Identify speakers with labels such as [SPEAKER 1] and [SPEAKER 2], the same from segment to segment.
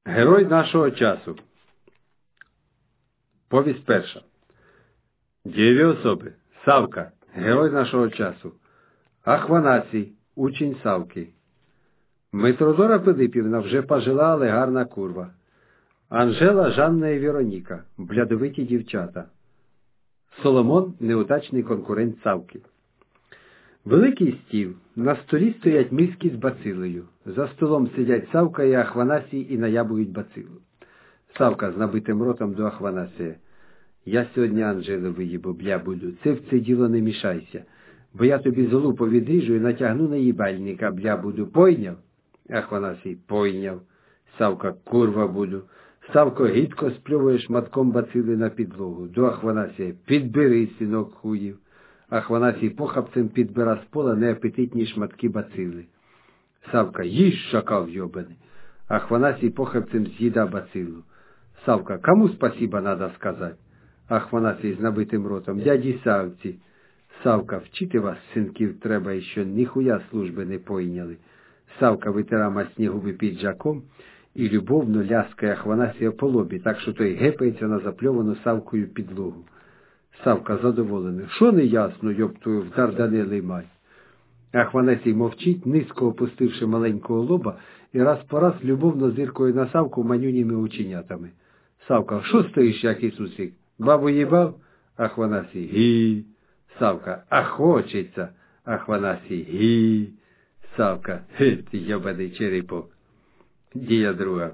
[SPEAKER 1] Герой нашого часу. Повість перша. Дієві особи. Савка. Герой нашого часу. Ахванасій. Учень Савки. Митродора Пилипівна вже пожила, але гарна курва. Анжела, Жанна і Вероніка. Блядовиті дівчата. Соломон – неудачний конкурент Савки. Великий стіл. На столі стоять миски з бацилою. За столом сидять Савка і Ахванасій і наябують бацилу. Савка з набитим ротом до Ахванасія. Я сьогодні Анжелу виїбу, бля буду. Це в це діло не мішайся. Бо я тобі золу повідріжу і натягну на їбальника, бля буду. Пойняв? Ахванасій. Пойняв. Савка. Курва буду. Савко гідко сплювує шматком бацили на підлогу. До Ахванасія. Підбери, синок хуїв. Ахванасій похапцем підбира з пола неапетитні шматки бацили. Савка. Їж, шакал йобаний. Ахванасій похапцем з'їда бацилу. Савка. Кому спасіба надо сказати? Ахванасій з набитим ротом. Дяді Савці. Савка. Вчити вас, синків, треба, і що ніхуя служби не пойняли. Савка витира масні губи піджаком і любовно ляскає Ахванасія по лобі, так що той гепається на запльовану Савкою підлогу. Савка задоволений. Що не ясно, йоб твою, вдар Данилий май. Ахванасій мовчить, низько опустивши маленького лоба, і раз по раз любовно зиркою на Савку манюніми оченятами. Савка. Що стоїш, як Ісусик? Бабу їбав? Ахванасій. Гі. Савка. А хочеться. Ахванасій. Гі. Савка. Ти йобаний черепок. Дія друга.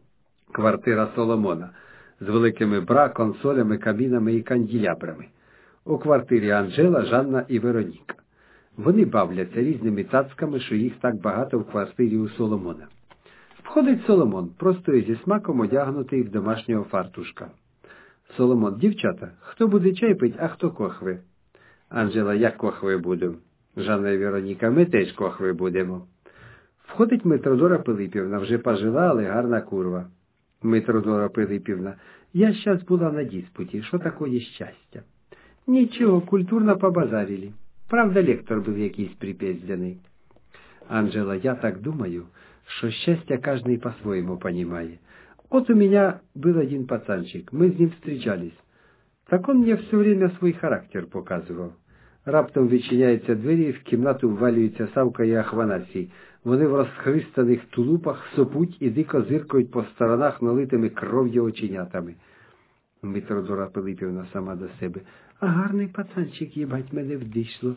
[SPEAKER 1] Квартира Соломона. З великими бра, консолями, камінами і канделябрами. У квартирі Анжела, Жанна і Вероніка. Вони бавляться різними цацками, що їх так багато в квартирі у Соломона. Входить Соломон, просто і зі смаком одягнутий в домашнього фартушка. Соломон. Дівчата, хто буде чай пить, а хто кохви? Анжела. Я кохви буду. Жанна і Вероніка. Ми теж кохви будемо. Входить Митродора Пилипівна, вже пожила, але гарна курва. Митродора Пилипівна. Я щас була на диспуті. Що такое щастя? Нічого, культурно побазарили. Правда, лектор був якийсь припездяний. Анжела. Я так думаю, что счастье каждый по-своему понимает. Вот у меня был один пацанчик, мы с ним встречались. Так он мне все время свой характер показывал. Раптом відчиняються двері, в кімнату ввалюються Савка і Ахванасій. Вони в розхристаних тулупах сопуть і дико зиркають по сторонах налитими кров'ю оченятами. Митродора Пилипівна сама до себе. А гарний пацанчик, їбать, мене вдійшло.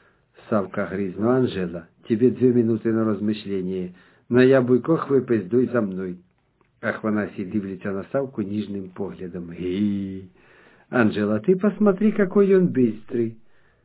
[SPEAKER 1] Савка грізно. Анжела, тебе 2 минути на розмишлення. Наябуй кохви, пиздуй за мною. Ахванасій дивляться на Савку ніжним поглядом. Гі. Анжела, ты посмотри, какой он быстрый.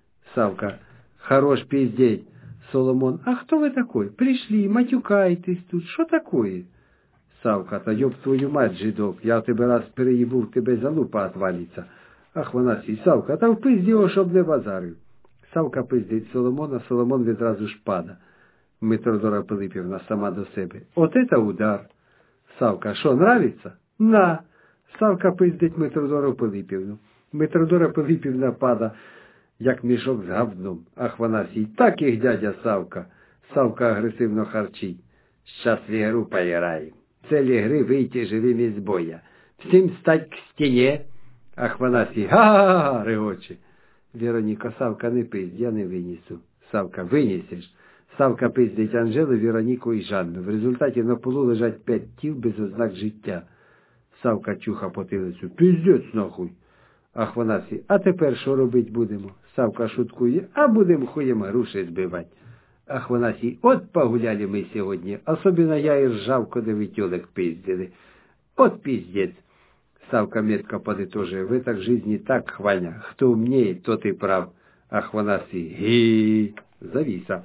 [SPEAKER 1] Савка. Хорош пиздеть. Соломон. А кто вы такой? Пришли, матюкаетесь тут. Что такое? Савка. Та ёб твою мать, жидок. Я тебе раз переїбу, в тебе залупа отвалится. Ахванасій. Савка. Та впизді його, щоб не базарив. Савка пиздить Соломона, Соломон відразу ж пада. Митродора Пилипівна сама до себе. От это удар. Савка. Що, нравится? На. Савка пиздить Митродору Пилипівну. Митродора Пилипівна пада, як мішок з говном. Ахванасій. Так їх, дядя Савка. Савка агресивно харчить. Щас в ігру поіграємо. Цель ігри вийти живим із боя. Всім стать к стіні. Ахванасій. Га-га-га, регоче. Вероніка. Савка, не пизд, я не винесу. Савка. Винесеш. Савка пиздить Анжелу, Вероніку і Жанну. В результаті на полу лежать 5 тіл без ознак життя. Савка чуха потилицю. Пиздець нахуй. Ахванасій. А тепер що робить будемо? Савка шуткує. А будемо хуєм груші збивати. Ахванасій. От погуляли ми сьогодні. Особливо я і ржав, коли ви тьолек пиздили. От пиздець. Савка метко подытоживает. В этой жизни так, Хваня. Кто умнее, тот и прав. Ахванасий. Гі. Завіса.